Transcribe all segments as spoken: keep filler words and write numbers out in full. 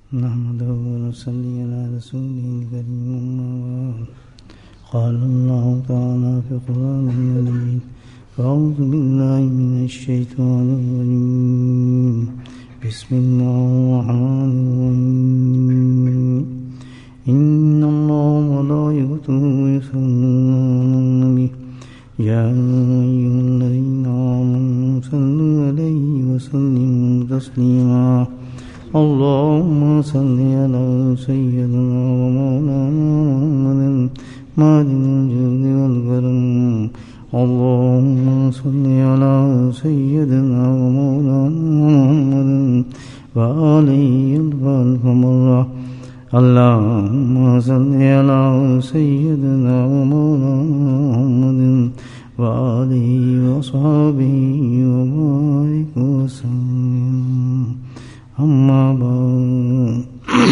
نحمده ونصلي على رسوله الكريم. قال الله تعالى في القرآن المجيد: أعوذ بالله من الشيطان الرجيم. بسم الله الرحمن الرحيم. إن الله وملائكته يصلون على النبي يا أيها الذين آمنوا صلوا عليه وسلموا تسليما. اللهم صل على سيدنا ومولانا محمد مالك الجود والكرم. اللهم صل على سيدنا ومولانا محمد وآله الخلق مرة. اللهم صل على سيدنا ومولانا محمد وآله وصحبه وبارك وسلم. أما بعد.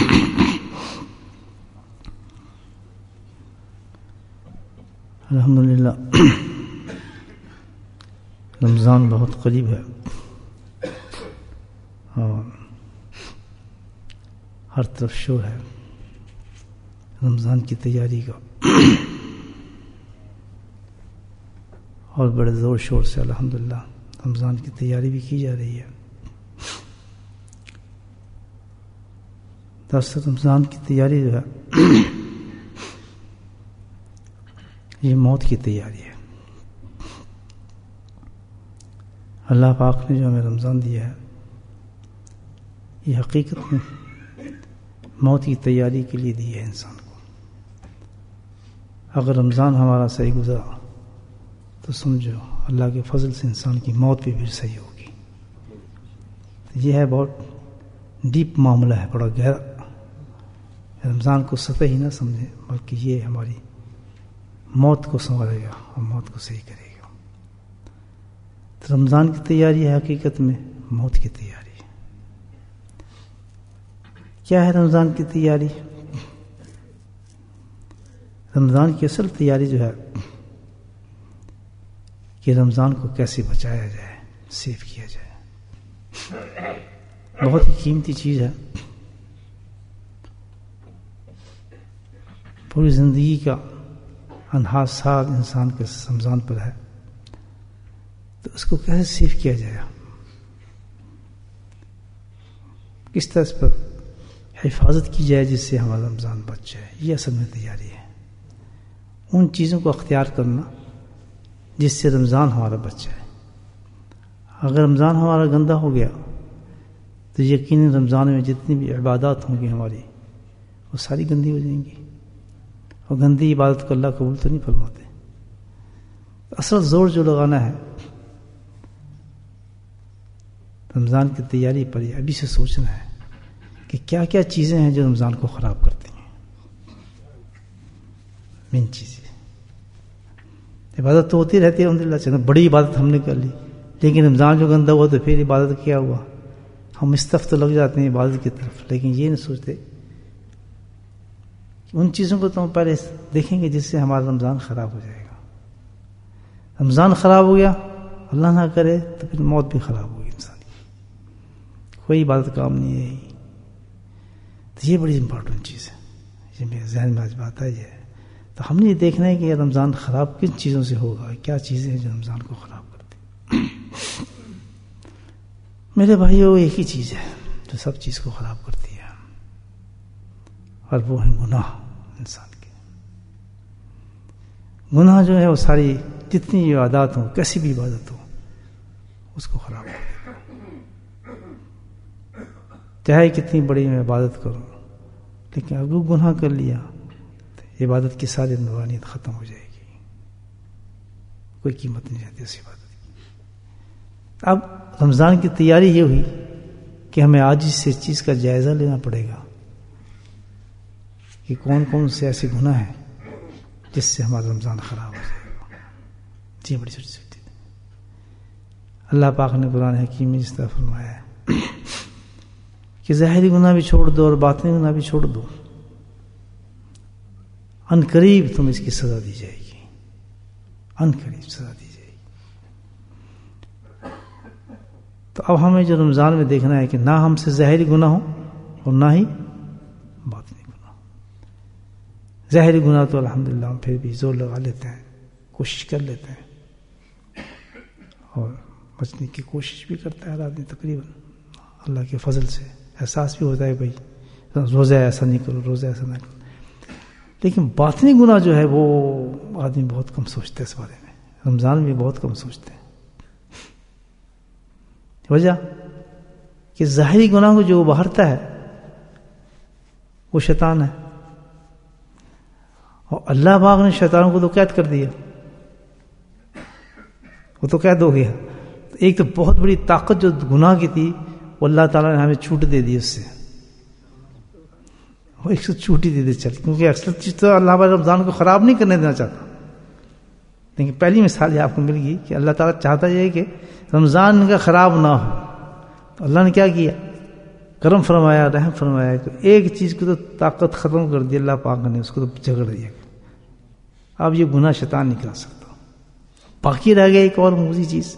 الحمدللہ رمضان بہت قریب ہے اور ہر طرف شور ہے رمضان کی تیاری کا، اور بڑے زور شور سے الحمدللہ رمضان کی تیاری بھی کی جا رہی ہے. دراصل رمضان کی تیاری جو ہے یہ موت کی تیاری ہے. اللہ پاک نے جو ہمیں رمضان دیا ہے یہ حقیقت میں موت کی تیاری کے لیے دی ہے انسان کو. اگر رمضان ہمارا صحیح گزرا تو سمجھو اللہ کے فضل سے انسان کی موت بھی پھر صحیح ہوگی. یہ ہے بہت ڈیپ معاملہ ہے، بڑا گہرا. رمضان کو سطحی نہ سمجھے بلکہ یہ ہماری موت کو سنوارے گا اور موت کو صحیح کرے گا. تو رمضان کی تیاری ہے حقیقت میں موت کی تیاری. کیا ہے رمضان کی تیاری؟ رمضان کی اصل تیاری جو ہے کہ رمضان کو کیسے بچایا جائے، سیو کیا جائے. بہت ہی قیمتی چیز ہے. پوری زندگی کا انہا سال انسان کے رمضان پر ہے، تو اس کو کیسے سیو کیا جائے، کس طرح اس پر حفاظت کی جائے جس سے ہمارا رمضان بچ جائے. یہ اصل میں تیاری ہے. ان چیزوں کو اختیار کرنا جس سے رمضان ہمارا بچ جائے. اگر رمضان ہمارا گندا ہو گیا تو یقیناً رمضان میں جتنی بھی عبادات ہوں گی ہماری وہ ساری گندی ہو جائیں گی، اور گندی عبادت کو اللہ قبول تو نہیں فرماتے. اصل زور جو لگانا ہے رمضان کی تیاری پر یہ ابھی سے سوچنا ہے کہ کیا کیا چیزیں ہیں جو رمضان کو خراب کرتی ہیں. مین چیزیں عبادت تو ہوتی رہتی ہے الحمدللہ، چلو بڑی عبادت ہم نے کر لی، لیکن رمضان جو گندا ہوا تو پھر عبادت کیا ہوا. ہم استف تو لگ جاتے ہیں عبادت کی طرف، لیکن یہ نہیں سوچتے ان چیزوں کو تو ہم پہلے دیکھیں گے جس سے ہمارا رمضان خراب ہو جائے گا. رمضان خراب ہو گیا اللہ نہ کرے تو پھر موت بھی خراب ہوگی انسان کی. کوئی عبادت کام نہیں ہے. تو یہ بڑی امپورٹنٹ چیز ہے. یہ میرے ذہن میں آج بات آئی ہے. تو ہم نے یہ دیکھنا ہے کہ رمضان خراب کن چیزوں سے ہوگا، کیا چیزیں ہیں جو رمضان کو خراب کرتی. میرے بھائیو ایک ہی چیز ہے جو سب چیز کو خراب کرتی ہے، اور وہ ہے گناہ. انسان کے گناہ جو ہے وہ ساری جتنی عبادات ہوں، کیسی بھی عبادت ہو، اس کو خراب کر دے گا. چاہے کتنی بڑی میں عبادت کروں، لیکن اگر گناہ کر لیا تو عبادت کی ساری نورانیت ختم ہو جائے گی. کوئی قیمت نہیں رہتی اس عبادت کی. اب رمضان کی تیاری یہ ہوئی کہ ہمیں آج سے اس چیز کا جائزہ لینا پڑے گا کہ کون کون سے ایسے گناہ ہیں جس سے ہمارا رمضان خراب ہو جائے گا. جی بڑی چھوٹی چھوٹی. اللہ پاک نے قرآن حکیم میں جس طرح فرمایا ہے کہ ظاہری گناہ بھی چھوڑ دو اور باطنی گناہ بھی چھوڑ دو، ان قریب تم اس کی سزا دی جائے گی. ان قریب سزا دی جائے گی. تو اب ہمیں جو رمضان میں دیکھنا ہے کہ نہ ہم سے ظاہری گناہ ہو اور نہ ہی ظاہری گناہ تو الحمدللہ ہم پھر بھی زور لگا لیتے ہیں، کوشش کر لیتے ہیں، اور بچنے کی کوشش بھی کرتا ہے ہر آدمی تقریباً، اللہ کے فضل سے احساس بھی ہوتا ہے بھائی روزہ ایسا نہیں کرو، روزہ ایسا نہ کرو. لیکن باطنی گناہ جو ہے وہ آدمی بہت کم سوچتا ہے اس بارے میں، رمضان میں بہت کم سوچتے ہیں. وجہ کہ ظاہری گناہ کو جو ابھارتا ہے وہ شیطان ہے، اور اللہ پاک نے شیطانوں کو تو قید کر دیا، وہ تو قید ہو گیا. ایک تو بہت بڑی طاقت جو گناہ کی تھی وہ اللہ تعالیٰ نے ہمیں چھوٹ دے دی، اس سے وہ ایک سو چھوٹی دے دے چل، کیونکہ اکثر چیز تو اللہ پاک رمضان کو خراب نہیں کرنے دینا چاہتا. لیکن پہلی مثال یہ آپ کو مل گئی کہ اللہ تعالیٰ چاہتا یہ کہ رمضان کا خراب نہ ہو. تو اللہ نے کیا کیا؟ کرم فرمایا، رحم فرمایا کہ ایک چیز کو تو طاقت ختم کر دی اللہ پاک نے، اس کو تو جگڑ دیا. اب یہ گناہ شیطان نہیں کرا سکتا. باقی رہ گیا ایک اور موزی چیز،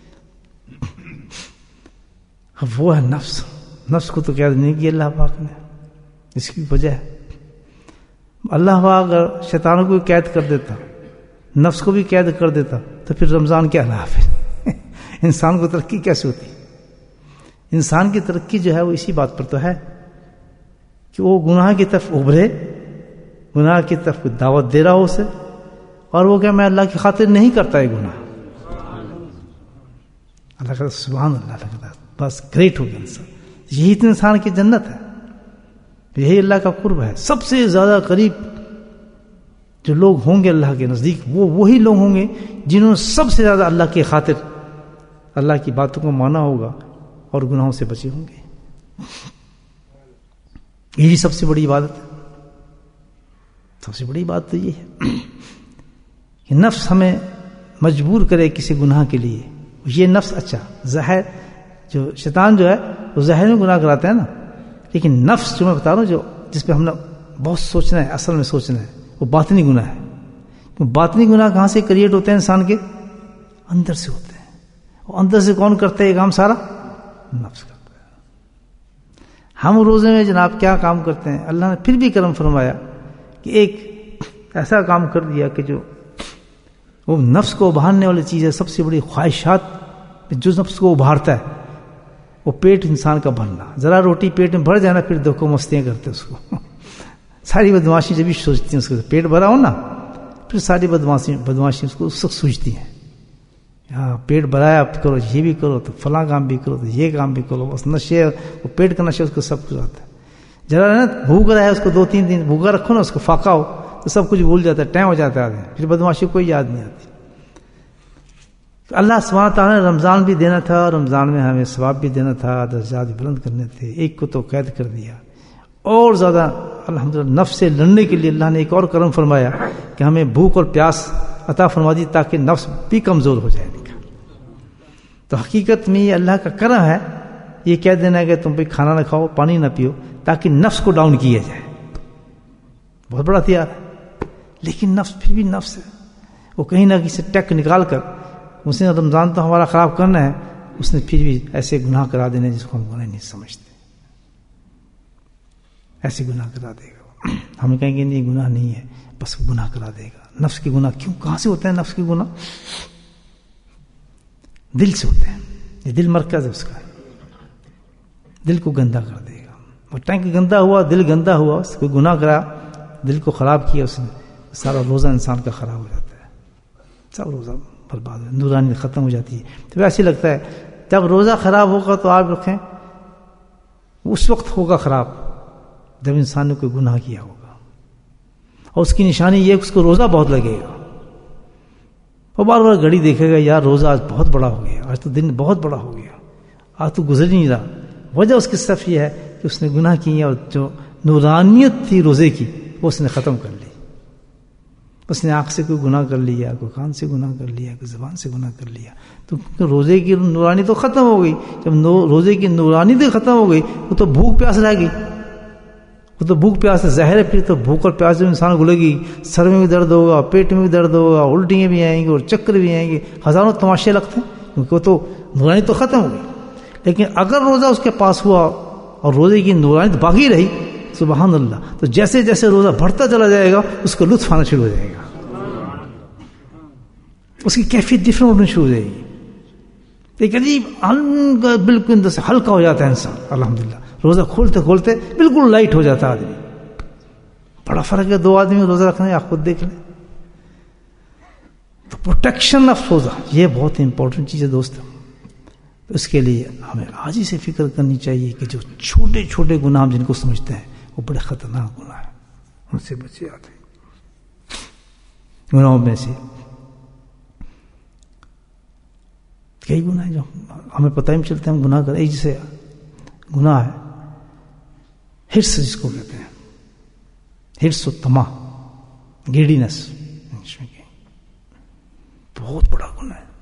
وہ ہے نفس. نفس کو تو قید نہیں کیا اللہ پاک نے. اس کی وجہ ہے اللہ پاک اگر شیطانوں کو قید کر دیتا، نفس کو بھی قید کر دیتا، تو پھر رمضان کیا رہا؟ پھر انسان کو ترقی کیسے ہوتی؟ انسان کی ترقی جو ہے وہ اسی بات پر تو ہے کہ وہ گناہ کی طرف ابھرے، گناہ کی طرف دعوت دے رہا ہو اسے، اور وہ کہ میں اللہ کی خاطر نہیں کرتا یہ گناہ. اللہ کا سبحان اللہ لگتا ہے، بس گریٹ ہو گیا انسان. یہی تو انسان کی جنت ہے، یہی اللہ کا قرب ہے. سب سے زیادہ قریب جو لوگ ہوں گے اللہ کے نزدیک وہ وہی لوگ ہوں گے جنہوں نے سب سے زیادہ اللہ کی خاطر اللہ کی باتوں کو مانا ہوگا اور گناہوں سے بچے ہوں گے. یہی سب سے بڑی عبادت ہے. سب سے بڑی بات تو یہ ہے کہ نفس ہمیں مجبور کرے کسی گناہ کے لیے. یہ نفس اچھا ظاہر جو شیطان جو ہے وہ ظاہر میں گناہ کراتا ہے نا، لیکن نفس جو میں بتا رہا ہوں جو جس پہ ہم نے بہت سوچنا ہے، اصل میں سوچنا ہے، وہ باطنی گناہ ہے. باطنی گناہ کہاں سے کریٹ ہوتے ہیں؟ انسان کے اندر سے ہوتے ہیں. اور اندر سے کون کرتا ہے یہ کام سارا؟ نفس کرتا ہے. ہم روزے میں جناب کیا کام کرتے ہیں؟ اللہ نے پھر بھی کرم فرمایا کہ ایک ایسا کام کر دیا کہ جو وہ نفس کو ابھارنے والی چیز ہے. سب سے بڑی خواہشات جو نفس کو ابھارتا ہے وہ پیٹ انسان کا بھرنا. ذرا روٹی پیٹ میں بھر جانا پھر دو کو مستیاں کرتے اس کو ساری بدماشی جب بھی سوچتی ہیں اس کو پیٹ بھرا ہو نا، پھر ساری بدماشی بدماشی اس کو اس وقت سوچتی ہیں. ہاں پیٹ بھرایا اب کرو، یہ بھی کرو تو فلاں کام بھی کرو تو یہ کام بھی کرو. بس نشے، وہ پیٹ کا نشے اس کو سب کچھ آتا ہے. ذرا نا بھوک رہا ہے اس کو دو تین دن بھوکا رکھو نا، اس کو فاقہ ہو تو سب کچھ بھول جاتا ہے، ٹائم ہو جاتا ہے، پھر بدماشی کوئی یاد نہیں آتی. اللہ سبحانہ تعالیٰ نے رمضان بھی دینا تھا، رمضان میں ہمیں ثواب بھی دینا تھا، درجات بھی بلند کرنے تھے. ایک کو تو قید کر دیا. اور زیادہ الحمدللہ نفس سے لڑنے کے لیے اللہ نے ایک اور کرم فرمایا کہ ہمیں بھوک اور پیاس عطا فرما دی تاکہ نفس بھی کمزور ہو جائے. تو حقیقت میں یہ اللہ کا کرم ہے، یہ کہہ دینا ہے کہ تم بھی کھانا نہ کھاؤ، پانی نہ پیو، تاکہ نفس کو ڈاؤن کیا جائے. بہت بڑا ہتھیار ہے. لیکن نفس پھر بھی نفس ہے، وہ کہیں نہ کہیں سے ٹیک نکال کر اس نے رمضان تو ہمارا خراب کرنا ہے، اس نے پھر بھی ایسے گناہ کرا دینے جس کو ہم گناہ نہیں سمجھتے، ایسے گناہ کرا دے گا. ہم کہیں گے نہیں گناہ نہیں ہے، بس وہ گناہ کرا دے گا. نفس کے گناہ کیوں کہاں سے ہوتے ہیں؟ نفس کے گناہ دل سے ہوتے ہیں. یہ دل مرکز ہے اس کا، دل کو گندا کر دے گا. وہ ٹینک گندا ہوا، دل گندا ہوا، اس کو گناہ کرا، دل کو خراب کیا اس نے، سارا روزہ انسان کا خراب ہو جاتا ہے، سب روزہ برباد ہو، نورانی ختم ہو جاتی ہے. تو ایسے لگتا ہے جب روزہ خراب ہوگا تو آپ رکھیں اس وقت ہوگا خراب جب انسان نے کوئی گناہ کیا ہوگا، اور اس کی نشانی یہ کہ اس کو روزہ بہت لگے گا. وہ بار بار گھڑی دیکھے گا، یار روزہ آج بہت بڑا ہو گیا، آج تو دن بہت بڑا ہو گیا، آج تو گزر نہیں رہا. وجہ اس کی صرف یہ ہے کہ اس نے گناہ کی اور جو نورانیت تھی روزے کی وہ اس نے ختم کر لی. اس نے آنکھ سے کوئی گناہ کر لیا، کوئی کان سے گناہ کر لیا، کوئی زبان سے گناہ کر لیا. تو روزے کی نورانی تو ختم ہو گئی. جب روزے کی نورانی تو ختم ہو گئی، وہ تو بھوک پیاس رہ گئی. وہ تو بھوک پیاس ظاہر ہے. پھر تو بھوک اور پیاس جب انسان کو لگی، سر میں بھی درد ہوگا، پیٹ میں بھی درد ہوگا، الٹیاں بھی آئیں گی اور چکر بھی آئیں گے، ہزاروں تماشے لگتے ہیں، کیونکہ وہ تو نورانی تو ختم ہو گئی. لیکن اگر روزہ اس کے پاس ہوا اور روزے کی نورانی باقی رہی سبحان اللہ. تو جیسے جیسے روزہ بڑھتا چلا جائے گا اس کو لطف آنا شروع ہو جائے گا, اس کی کیفیت ڈفرنٹ ہونا شروع ہو جائے گی. ایک عجیب بالکل اندر سے ہلکا ہو جاتا ہے انسان. الحمدللہ روزہ کھولتے کھولتے بالکل لائٹ ہو جاتا ہے آدمی. بڑا فرق ہے دو آدمی روزہ رکھنے, آپ خود دیکھ لیں. تو پروٹیکشن آف روزہ یہ بہت امپورٹنٹ چیز ہے دوست. اس کے لیے ہمیں آج ہی سے فکر کرنی چاہیے کہ جو چھوٹے چھوٹے گناہ جن کو سمجھتے ہیں وہ بڑے خطرناک گناہ ہیں, ان سے بچے آتے ہیں. گناہوں میں سے کئی گناہ ہیں جو ہمیں پتہ ہی نہیں چلتے ہم گناہ کریں. ایک جیسے گناہ ہے ہرس, جس کو کہتے ہیں ہرس و طمع, گریڈینس, بہت بڑا گناہ ہے,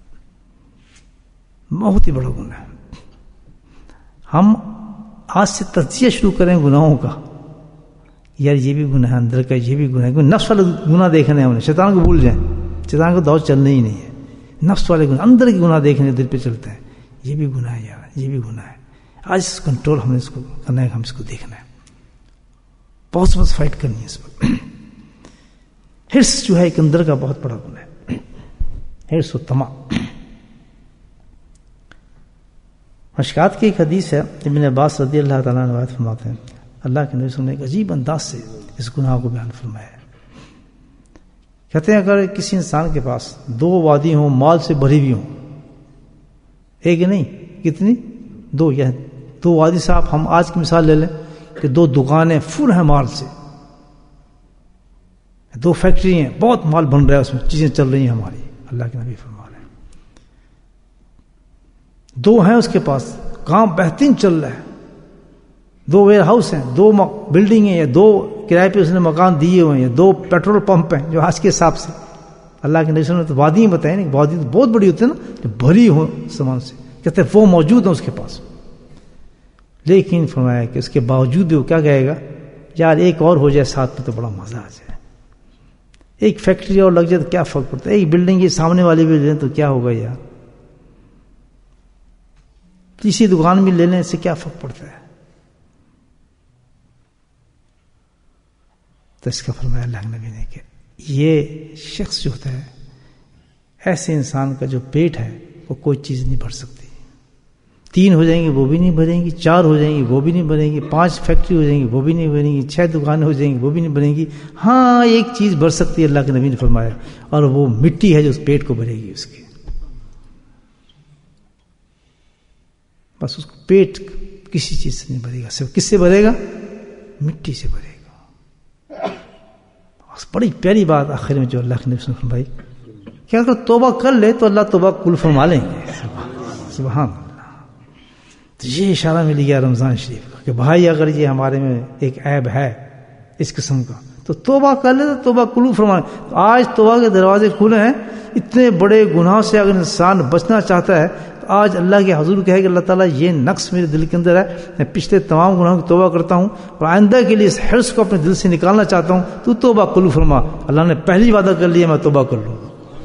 بہت ہی بڑا گناہ ہے. ہم آج سے تجزیہ شروع کریں گناہوں کا, یار یہ بھی گناہ ہے, اندر کا یہ بھی گناہ ہے. نفس والے گناہ دیکھنے ہم نے, شیطان کو بھول جائیں, شیطان کو دور چلنا ہی نہیں ہے. نفس والے گناہ, اندر کے گناہ دیکھنے دل پہ چلتے ہیں, یہ بھی گناہ ہے یار, یہ بھی گناہ ہے. آج اس کنٹرول ہم نے اس کو کرنا ہے, ہم اس کو دیکھنا ہے, بہت بہت فائٹ کرنی ہے اس پر. ہرس جو ہے ایک اندر کا بہت بڑا گناہ ہے, ہرس و طمع. مشکات کی ایک حدیث ہے, ابن عباس رضی اللہ تعالیٰ عنہ روایت فرماتے ہیں, اللہ کے نبی صلی اللہ علیہ وسلم نے ایک عجیب انداز سے اس گناہ کو بیان فرمایا ہے. کہتے ہیں اگر کسی انسان کے پاس دو وادی ہوں, مال سے بھری ہوئی ہوں, ایک نہیں کتنی, دو, یا دو وادی صاحب, ہم آج کی مثال لے لیں کہ دو دکانیں فل ہیں مال سے, دو فیکٹری ہیں, بہت مال بن رہا ہے, اس میں چیزیں چل رہی ہیں ہماری. اللہ کے نبی فرما رہے ہیں دو ہیں اس کے پاس, کام بہترین چل رہا ہے, دو ویئر ہاؤس ہیں, دو بلڈنگ ہیں, یا دو کرائے پہ اس نے مکان دیے ہوئے ہیں, یا دو پیٹرول پمپ ہیں جو آج کے حساب سے. اللہ کے نبی نے تو وادی بتائیں نا, وادی تو بہت بڑی ہوتی ہے نا, جو بھری ہو سامان سے, کہتے ہیں وہ موجود ہیں اس کے پاس. لیکن فرمایا کہ اس کے باوجود بھی وہ کیا کہے گا, یار ایک اور ہو جائے ساتھ میں تو بڑا مزہ آ جائے, ایک فیکٹری اور لگ جائے تو کیا فرق پڑتا ہے, ایک بلڈنگ یہ سامنے والی بھی لیں تو کیا ہوگا یار, کسی دکان میں لے لیں سے کیا فرق پڑتا ہے. تو اس کا فرمایا اللہ نبی نے کہ یہ شخص جو ہوتا ہے, ایسے انسان کا جو پیٹ ہے وہ کوئی چیز نہیں بھر سکتی. تین ہو جائیں گی وہ بھی نہیں بھریں گی, چار ہو جائیں گی وہ بھی نہیں بھریں گی, پانچ فیکٹری ہو جائیں گی وہ بھی نہیں بھریں گی, چھ دکانیں ہو جائیں گی وہ بھی نہیں بھریں گی. ہاں ایک چیز بھر سکتی ہے, اللہ کے نبی نے فرمایا, اور وہ مٹی ہے جو اس پیٹ کو بھرے گی اس کے. بس اس کو پیٹ کسی چیز سے نہیں بھرے گا, صرف کس سے بھرے گا, مٹی سے بھرے گا. بڑی پیاری بات آخر میں جو اللہ کے نبی نے فرمائی کہ اگر توبہ کر لے تو اللہ توبہ قبول فرما لیں گے. سبحان اللہ. تو یہ اشارہ مل گیا رمضان شریف کا کہ بھائی اگر یہ ہمارے میں ایک عیب ہے اس قسم کا تو توبہ کر لے تو توبہ قبول فرما. تو آج توبہ کے دروازے کھلے ہیں. اتنے بڑے گناہوں سے اگر انسان بچنا چاہتا ہے تو آج اللہ کے حضور کہے کہ اللہ تعالیٰ یہ نقص میرے دل کے اندر ہے, میں پچھلے تمام گناہوں کی توبہ کرتا ہوں اور آئندہ کے لیے اس حرص کو اپنے دل سے نکالنا چاہتا ہوں, تو توبہ قبول فرما. اللہ نے پہلی وعدہ کر لیا میں توبہ کر لوں گا.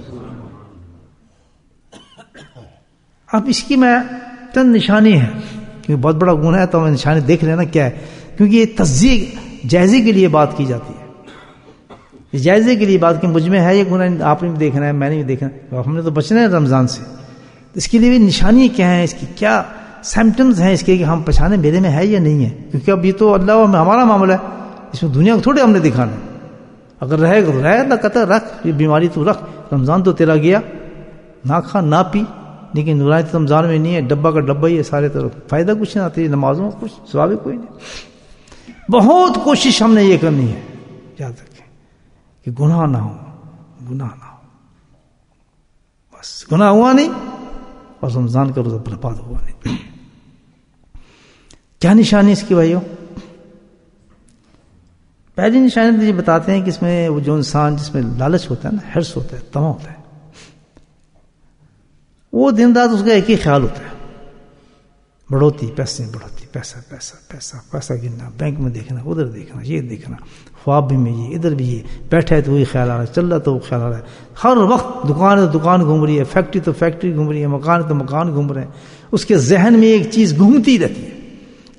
اب اس کی میں چند نشانی ہے, کیونکہ بہت بڑا گناہ ہے تو ہمیں نشانی دیکھ لینا کیا ہے, کیونکہ یہ تجزیے جائزے کے لیے بات کی جاتی ہے. یہ جائزے کے لیے بات کہ مجھ میں ہے یہ گناہ, آپ نے بھی دیکھنا ہے, میں نے بھی دیکھنا ہے, ہم نے تو بچنا ہے رمضان سے. اس کے لیے بھی نشانی کیا ہیں, اس کی کیا سمپٹمز ہیں اس کے کہ ہم پہچانے میرے میں ہے یا نہیں ہے. کیونکہ اب یہ تو اللہ اور ہمارا معاملہ ہے, اس میں دنیا کو تھوڑے ہم نے دکھانا ہے. اگر رہے گا تو رہے, اللہ کہتا ہے رکھ, یہ بیماری تو رکھ, رمضان تو تیرا گیا, نہ کھا نہ پی, لیکن نورانی تو رمضان میں نہیں ہے, ڈبہ کا ڈبہ ہی ہے سارے طرف, فائدہ کچھ نہ آتا ہے, نمازوں میں کچھ ثواب کوئی نہیں. بہت کوشش ہم نے یہ کرنی ہے, یاد رکھیں کہ گناہ نہ ہو, گناہ نہ ہو, بس گناہ ہوا نہیں اور رمضان کا روزہ برباد ہوا نہیں. کیا نشانی اس کی بھائیوں؟ پہلی نشانی تو یہ بتاتے ہیں کہ اس میں وہ جو انسان جس میں لالچ ہوتا ہے نا, حرص ہوتا ہے, طمع ہوتا ہے, وہ دن رات اس کا ایک ہی خیال ہوتا ہے, بڑھوتی, پیسے بڑھوتی, پیسہ پیسہ پیسہ پیسہ گننا, بینک میں دیکھنا, ادھر دیکھنا, یہ دیکھنا, خواب بھی میں یہ, ادھر بھی یہ, بیٹھا ہے تو وہی خیال آ رہا ہے, چل رہا تو وہ خیال آ رہا ہے, ہر وقت دکان ہے تو دکان گھوم رہی ہے, فیکٹری تو فیکٹری گھوم رہی ہے, مکان ہے تو مکان گھوم رہے ہیں, اس کے ذہن میں ایک چیز گھومتی رہتی ہے.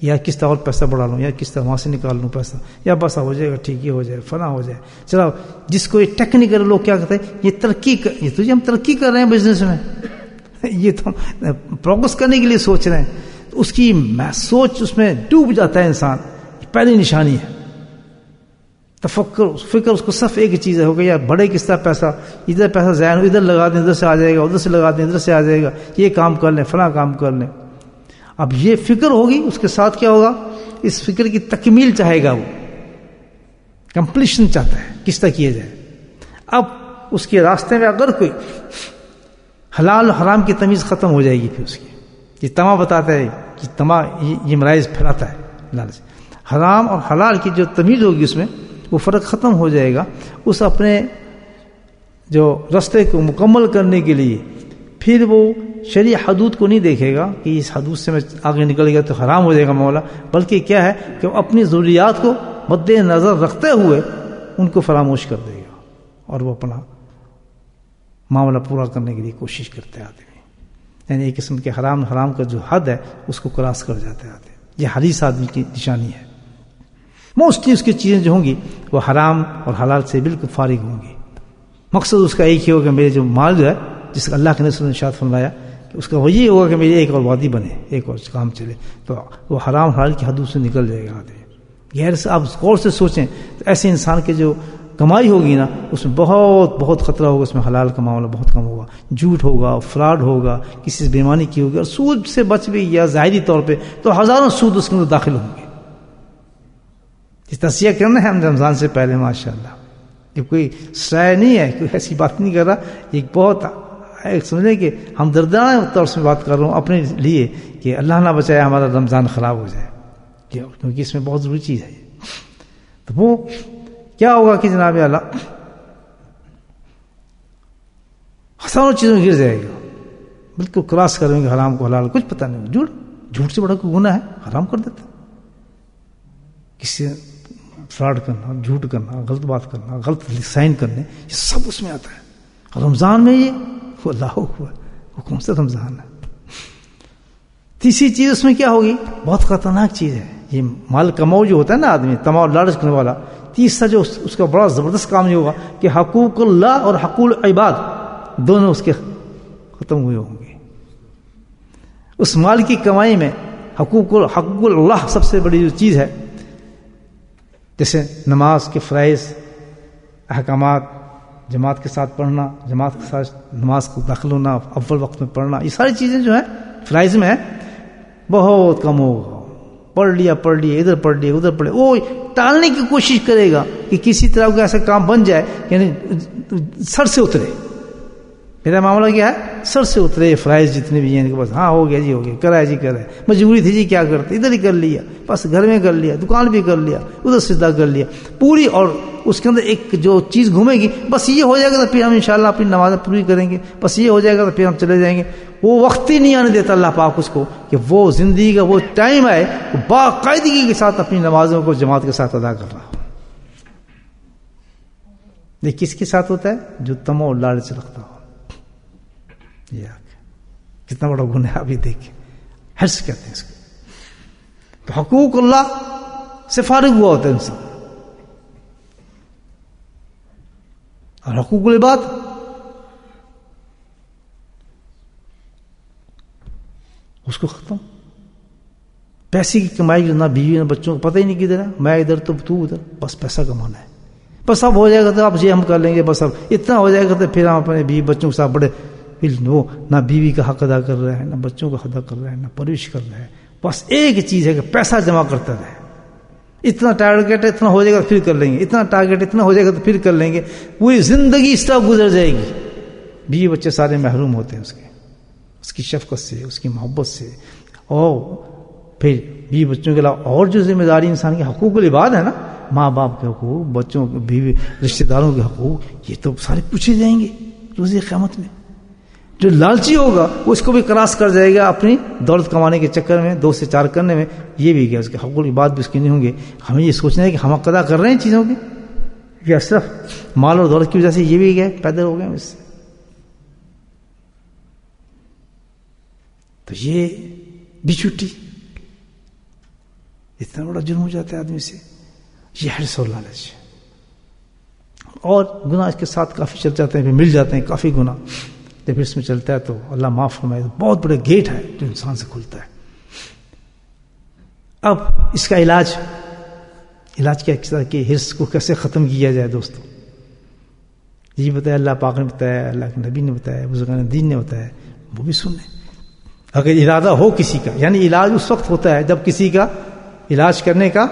یا کس طرح اور پیسہ بڑھا لوں، یا کس طرح وہاں سے نکال لوں پیسہ، یا بس ہو جائے گا، ٹھیک ہی ہو جائے، فنا ہو جائے. چلو جس کو یہ ٹیکنیکل لوگ کیا کہتے ہیں، یہ ترقی کر، یہ تو جی ہم ترقی کر رہے ہیں بزنس میں، یہ تو ہم پروگرس کرنے کے لیے سوچ رہے ہیں. تو اس کی سوچ اس میں ڈوب جاتا ہے انسان. پہلی نشانی ہے تفکر، فکر اس کو صرف ایک چیز ہے، ہو گیا یار بڑے کس طرح پیسہ، ادھر پیسہ ضائع، ادھر لگا دیں ادھر سے آ جائے گا، ادھر سے لگا دیں ادھر سے آ جائے گا، یہ کام کر لیں فلاں کام کر لیں. اب یہ فکر ہوگی، اس کے ساتھ کیا ہوگا، اس فکر کی تکمیل چاہے گا، وہ کمپلیشن چاہتا ہے کس طرح کیا جائے. اب اس کے راستے میں اگر کوئی حلال و حرام کی تمیز ختم ہو جائے گی، پھر اس کی یہ تما بتاتا ہے کہ تما یہ مرائض پھیلاتا ہے لالچ. حرام اور حلال کی جو تمیز ہوگی اس میں وہ فرق ختم ہو جائے گا. اس اپنے جو راستے کو مکمل کرنے کے لیے پھر وہ شرعی حدود کو نہیں دیکھے گا کہ اس حدود سے میں آگے نکل گیا تو حرام ہو جائے گا مولا، بلکہ کیا ہے کہ وہ اپنی ضروریات کو مد نظر رکھتے ہوئے ان کو فراموش کر دے گا، اور وہ اپنا معاملہ پورا کرنے کے لیے کوشش کرتے آتے ہیں. یعنی ایک قسم کے حرام حرام کا جو حد ہے اس کو کراس کر جاتے آتے ہیں. یہ حریص آدمی کی نشانی ہے. موسٹلی اس کی چیزیں جو ہوں گی وہ حرام اور حلال سے بالکل فارغ ہوں گی. مقصد اس کا ایک ہی ہوگا، میرے جو مال جو ہے جس کا اللہ کے نبی نے ارشاد فرمایا کہ اس کا وہ یہ ہوگا کہ میری ایک اور وادی بنے، ایک اور کام چلے، تو وہ حرام حلال کی حدود سے نکل جائے گا آدمی. غیر سے آپ غور سے سوچیں تو ایسے انسان کے جو کمائی ہوگی نا اس میں بہت بہت خطرہ ہوگا، اس میں حلال کا معاملہ بہت کم ہوگا. جھوٹ ہوگا، فراڈ ہوگا، کسی سے بےمانی کی ہوگی، اور سود سے بچ بھی یا ظاہری طور پہ تو ہزاروں سود اس کے اندر داخل ہوں گے. یہ تصفیہ کرنا ہے ہم رمضان سے پہلے ماشاءاللہ. یہ کوئی سرائے نہیں ہے، کوئی ایسی بات نہیں کر رہا، ایک بہت ایک سمجھیں کہ ہم دردانہ طور سے بات کر رہا ہوں اپنے لیے کہ اللہ نہ بچائے ہمارا رمضان خراب ہو جائے، کیونکہ اس میں بہت ضروری چیز ہے. تو وہ کیا ہوگا کہ جناب اللہ ہزاروں چیزوں گر جائے گا، بالکل کراس کریں گے حرام کو حلال، کچھ پتہ نہیں. جھوٹ جھوٹ سے بڑا کوئی گناہ ہے، حرام کر دیتا. کسی فراڈ کرنا، جھوٹ کرنا، غلط بات کرنا، غلط سائن کرنے، یہ سب اس میں آتا ہے. رمضان میں یہ وہ اللہ ہوا وہ کون سا رمضان ہے. تیسری چیز اس میں کیا ہوگی، بہت خطرناک چیز ہے. یہ مال کماؤ جو ہوتا ہے نا آدمی تما لالچ کرنے والا، تیسرا جو اس کا بڑا زبردست کام یہ ہوگا کہ حقوق اللہ اور حقوق العباد دونوں اس کے ختم ہوئے ہوں گے. اس مال کی کمائی میں حقوق حقوق اللہ سب سے بڑی جو چیز ہے، جیسے نماز کے فرائض احکامات، جماعت کے ساتھ پڑھنا، جماعت کے ساتھ نماز کو داخل ہونا، اول وقت میں پڑھنا، یہ ساری چیزیں جو ہیں فرائض میں ہیں بہت کم ہوگا. پڑھ لیا پڑھ لیا ادھر پڑھ لیا ادھر پڑھ لیا، وہ ٹالنے کی کوشش کرے گا کہ کسی طرح کا ایسا کام بن جائے یعنی سر سے اترے. میرا معاملہ کیا ہے، سر سے اترے فرائض جتنے بھی ہیں، بس ہاں ہو گیا جی ہو گیا، کرا جی کرا، مجبوری تھی جی کیا کرتے، ادھر ہی کر لیا، بس گھر میں کر لیا، دکان بھی کر لیا، ادھر سیدھا کر لیا پوری. اور اس کے اندر ایک جو چیز گھومے گی، بس یہ ہو جائے گا تو پھر ہم انشاءاللہ اپنی نمازیں پوری کریں گے، بس یہ ہو جائے گا تو پھر ہم چلے جائیں گے. وہ وقت ہی نہیں آنے دیتا اللہ پاک اس کو کہ وہ زندگی کا وہ ٹائم آئے وہ باقاعدگی کے ساتھ اپنی نمازوں کو جماعت کے ساتھ ادا کر رہا ہو. یہ کس کے ساتھ ہوتا ہے، جو تما اور لالچ رکھتا ہو. یہ کتنا بڑا گناہ ہے، ابھی دیکھیں حرص کہتے ہیں اس کو. تو حقوق اللہ سے فارغ ہوا ہوتا ہے انسان، اور حقوق العباد اس کو ختم. پیسے کی کمائی نہ بیوی نہ بچوں کو پتہ ہی نہیں کدھر ہے، میں ادھر تو تو ادھر، بس پیسہ کمانا ہے، بس اب ہو جائے گا تو اب یہ ہم کر لیں گے، بس اب اتنا ہو جائے گا تو پھر ہم اپنے بیوی بچوں کے ساتھ بڑے، وہ نہ بیوی کا حق ادا کر رہا ہے، نہ بچوں کا ادا کر رہا ہے، نہ پرورش کر رہا ہے. بس ایک چیز ہے کہ پیسہ جمع کرتا رہے. اتنا ٹارگیٹ ہے، اتنا ہو جائے گا تو پھر کر لیں گے، اتنا ٹارگیٹ اتنا ہو جائے گا تو پھر کر لیں گے. پوری زندگی اس طرح گزر جائے گی، بیوی بچے سارے محروم ہوتے ہیں اس کے، اس کی شفقت سے، اس کی محبت سے. اور پھر بیوی بچوں کے علاوہ اور جو ذمہ داری انسان کے حقوق العباد ہے نا، ماں باپ کے حقوق، بچوں کے، بیوی رشتہ داروں کے حقوق، یہ تو سارے پوچھے جائیں گے روز قیامت میں. جو لالچی ہوگا وہ اس کو بھی کراس کر جائے گا اپنی دولت کمانے کے چکر میں، دو سے چار کرنے میں. یہ بھی گیا اس کے حقوق العباد بھی اس کے نہیں ہوں گے. ہمیں یہ سوچنا ہے کہ ہم قضا کر رہے ہیں چیزوں کے، یا صرف مال اور دولت کی وجہ سے یہ بھی گئے پیدا ہو گئے اس سے. تو یہ بھی چھٹی اتنا بڑا جرم ہو جاتا ہے آدمی سے. یہ حرص اور لالچ. اور گناہ اس کے ساتھ کافی چل جاتے ہیں, پھر مل جاتے ہیں کافی گناہ. جب اس میں چلتا ہے تو اللہ معاف فرمائے, بہت بڑے گیٹ ہے جو انسان سے کھلتا ہے. اب اس کا علاج علاج کیا کس طرح کہ حرص کو کیسے ختم کیا جائے دوستوں, یہ بتایا اللہ پاک نے بتایا, اللہ کے نبی نے بتایا, بزرگان دین نے بتایا, وہ بھی سن لیں. اگر ارادہ ہو کسی کا, یعنی علاج اس وقت ہوتا ہے جب کسی کا علاج کرنے کا,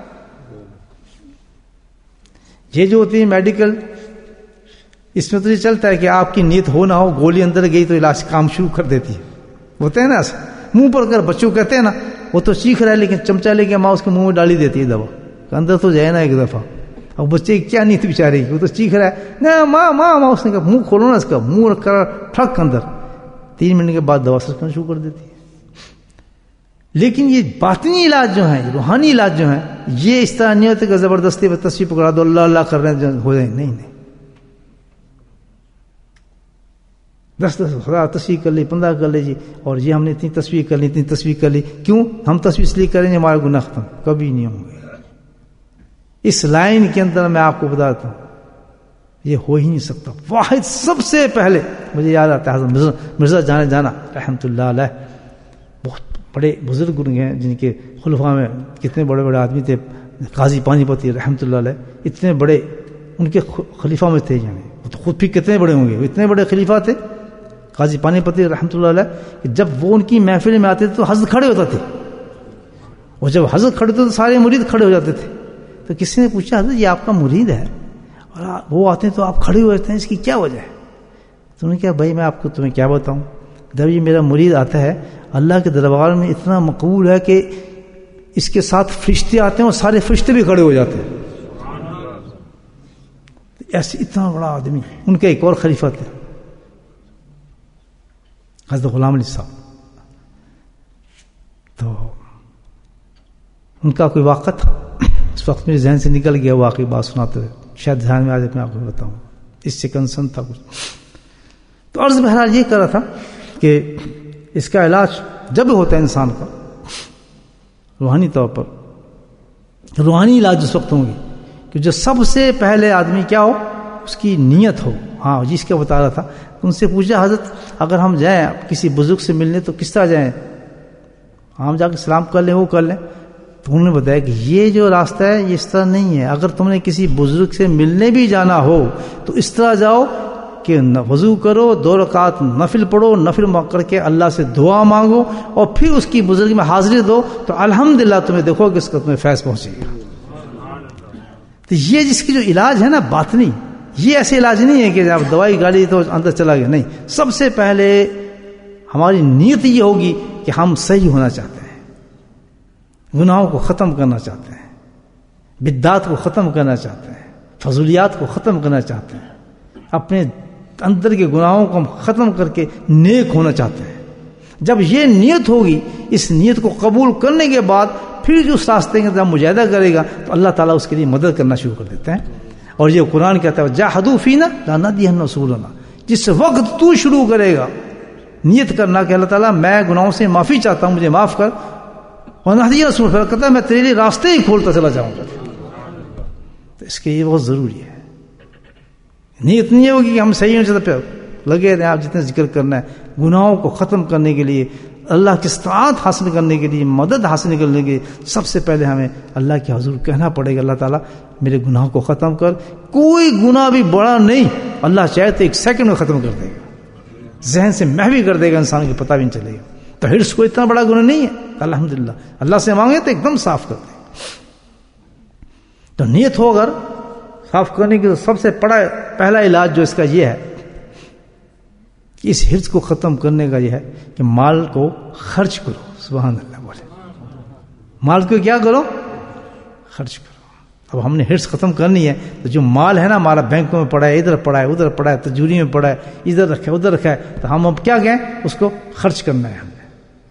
یہ جو ہوتی ہے میڈیکل, اس میں تو یہ چلتا ہے کہ آپ کی نیت ہو نہ ہو, گولی اندر گئی تو علاج کام شروع کر دیتی ہے. ہوتے ہیں نا منہ پر کر, بچوں کہتے ہیں نا, وہ تو چیخ رہا ہے لیکن چمچا لے کے ماں اس کے منہ میں ڈالی دیتی ہے دوا, اندر تو جائے نا ایک دفعہ. اب بچے کی کیا نیت بیچارے کی, وہ تو چیخ رہا ہے نا ماں ماں ماں, اس نے کہا منہ کھولو نا اس کا, منہ رکھ کر ٹھک اندر, تین منٹ کے بعد دوا سے کرنا شروع کر دیتی ہے. لیکن یہ باطنی علاج جو ہیں, روحانی علاج جو ہیں, یہ اس طرح نہیں ہوتے کہ زبردستی پر تصویر پکڑا دو, اللہ اللہ کر رہے ہیں ہو جائیں. نہیں نہیں, دس دس خدا تصویر کر لی, پندرہ کر لی جی, اور یہ ہم نے اتنی تصویر کر لی اتنی تصویر کر لی. کیوں ہم تصویر اس لیے کریں گے ہمارا گناہ ختم کبھی نہیں ہوں گے. اس لائن کے اندر میں آپ کو بتاتا ہوں یہ ہو ہی نہیں سکتا. واحد سب سے پہلے مجھے یاد آتا ہے حضرت مرزا جانے جانا رحمۃ اللہ علیہ, بہت بڑے بزرگ ہیں جن کے خلفاء میں کتنے بڑے بڑے آدمی تھے. قاضی پانی پتی رحمۃ اللہ علیہ, اتنے بڑے ان کے خلیفہ میں تھے, یعنی وہ تو خود بھی کتنے بڑے ہوں گے, اتنے بڑے خلیفہ تھے قاضی پانی پتی رحمۃ اللہ علیہ, کہ جب وہ ان کی محفل میں آتے تھے تو حضرت کھڑے ہوتے تھے, اور جب حضرت کھڑے ہوتے تو سارے مرید کھڑے ہو جاتے تھے. تو کسی نے پوچھا حضرت یہ آپ کا مرید ہے اور وہ آتے ہیں تو آپ کھڑے ہوئے ہیں, اس کی کیا وجہ ہے؟ تو انہوں نے کہا بھائی میں آپ کو تمہیں کیا بتاؤں, جب یہ میرا مرید آتا ہے اللہ کے دربار میں اتنا مقبول ہے کہ اس کے ساتھ فرشتے آتے ہیں اور سارے فرشتے بھی کھڑے ہو جاتے ہیں. ایسے اتنا بڑا آدمی. ان کے ایک اور خلیفہ تھے حضرت غلام علی صاحب, تو ان کا کوئی واقعہ تھا, اس وقت میرے ذہن سے نکل گیا واقعی, بات سناتے ہوئے شاید ذہن میں آ جائے, میں آپ کو بتاؤں, اس سے کنسرن تھا کچھ. تو عرض بہرحال یہ کر رہا تھا کہ اس کا علاج جب ہوتا ہے انسان کا روحانی طور پر, روحانی علاج اس وقت ہوں گی کہ جو سب سے پہلے آدمی کیا ہو, اس کی نیت ہو. ہاں جس کا بتا رہا تھا, ان سے پوچھا حضرت اگر ہم جائیں کسی بزرگ سے ملنے تو کس طرح جائیں, ہم جا کے سلام کر لیں وہ کر لیں. تو انہوں نے بتایا کہ یہ جو راستہ ہے یہ اس طرح نہیں ہے, اگر تم نے کسی بزرگ سے ملنے بھی جانا ہو تو اس طرح جاؤ کہ وضو کرو, دو رکعت نفل پڑھو, نفل کر کے اللہ سے دعا مانگو, اور پھر اس کی بزرگ میں حاضری دو, تو الحمدللہ تمہیں دیکھو کہ اس کا تمہیں فیض پہنچے گا. تو یہ جس کی جو علاج ہے نا باطنی, یہ ایسے علاج نہیں ہے کہ آپ دوائی گاڑی تو اندر چلا گیا, نہیں. سب سے پہلے ہماری نیت یہ ہوگی کہ ہم صحیح ہونا چاہتے ہیں, گناہوں کو ختم کرنا چاہتے ہیں, بدعات کو ختم کرنا چاہتے ہیں, فضولیات کو ختم کرنا چاہتے ہیں, اپنے اندر کے گناہوں کو ہم ختم کر کے نیک ہونا چاہتے ہیں. جب یہ نیت ہوگی, اس نیت کو قبول کرنے کے بعد پھر جو اس راستے کے اندر مجاہدہ کرے گا تو اللہ تعالیٰ اس کے لیے مدد کرنا شروع کر دیتے ہیں. اور یہ قرآن کہتا ہے جاہدوا فینا لنہدینہم سبلنا, جس وقت تو شروع کرے گا نیت کرنا کہ اللہ تعالیٰ میں گناہوں سے معافی چاہتا ہوں, مجھے معاف کر, اور نہدینہم سبلنا کہتا ہے میں تیرے لیے راستے ہی کھولتا چلا جاؤں گا. تو اس کے یہ بہت ضروری ہے. نیت نہیں ہوگی کہ ہم صحیح ہونے سے لگے رہے, آپ جتنے ذکر کرنا ہے گناہوں کو ختم کرنے کے لیے, اللہ کی اطاعت حاصل کرنے کے لیے, مدد حاصل کرنے کے لیے سب سے پہلے ہمیں اللہ کے حضور کہنا پڑے گا اللہ تعالیٰ میرے گناہوں کو ختم کر. کوئی گناہ بھی بڑا نہیں, اللہ چاہے تو ایک سیکنڈ میں ختم کر دے گا, ذہن سے محوی کر دے گا, انسان کو پتہ بھی نہیں چلے گا. تو حرص کو اتنا بڑا گناہ نہیں ہے, الحمدللہ اللہ سے مانگے تو ایک دم صاف کر دے. تو نیت ہو اگر صاف کرنے کی, تو سب سے بڑا پہلا علاج جو اس کا یہ ہے کہ اس حرص کو ختم کرنے کا یہ ہے کہ مال کو خرچ کرو. سبحان اللہ بولے, مال کو کیا کرو, خرچ کرو. اب ہم نے حرص ختم کرنی ہے تو جو مال ہے نا ہمارا بینکوں میں پڑا ہے, ادھر پڑا ہے ادھر پڑا ہے, تجوری میں پڑا ہے, ادھر رکھا ہے ادھر رکھا ہے, تو ہم اب کیا کہیں اس کو خرچ کرنا ہے. ہم نے